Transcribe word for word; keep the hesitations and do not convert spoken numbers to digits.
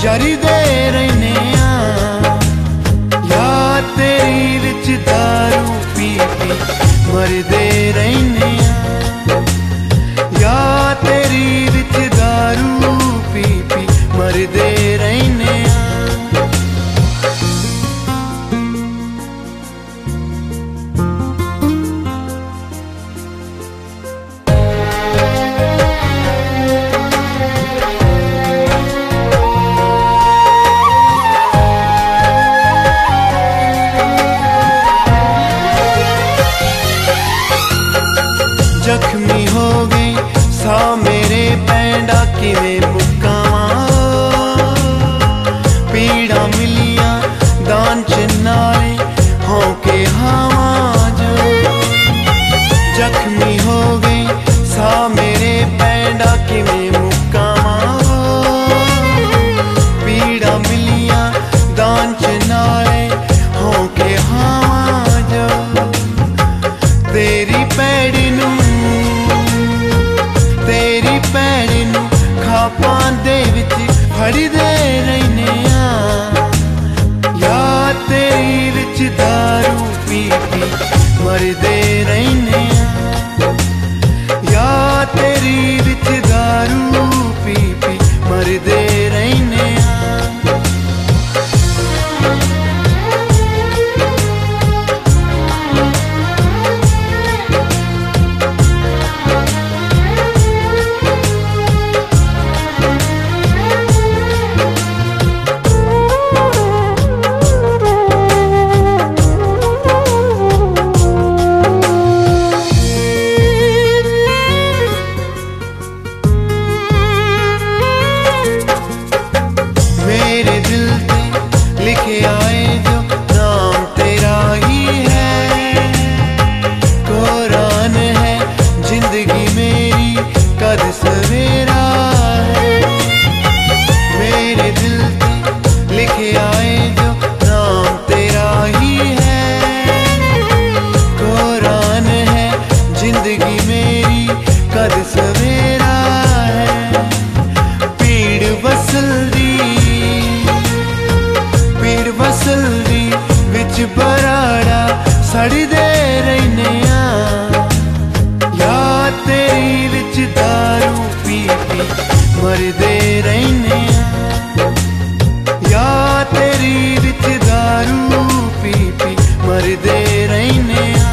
जरदे रहने याद तेरी विच दारू पी पी मरदे रहने याद तेरी विच दारू पी पी मरदे रहने जख्मी हो गई सा मेरे पैंडा किवें मुकावां पीड़ा मिलिया दान च नाले होके हावां जो जख्मी हो गई सा मेरे पैंडा किवें मुकावां पीड़ा मिलिया दान च नाले होके हावां जो तेरी पैड़ी नू तेरी पैड़ी नू खापां दे विच फड़दे रहने याद तेरी विच दारू पी पी मरदे रहने याद तेरी विच दारू पी पी मरदे रहने मेरे दिल पे लिखे आए जो नाम तेरा ही है कुरान है जिंदगी मेरी कद सवेरा है मेरे दिल पे लिखे आए जो नाम तेरा ही है कुरान है जिंदगी मेरी कद सवेरा है पीड़ वसल दी पीड़ वसल दी विच बराड़ा सड़दे रहने याद तेरी विच दारू पी पी मरदे रहने याद तेरी विच दारू पी पी मरदे रहने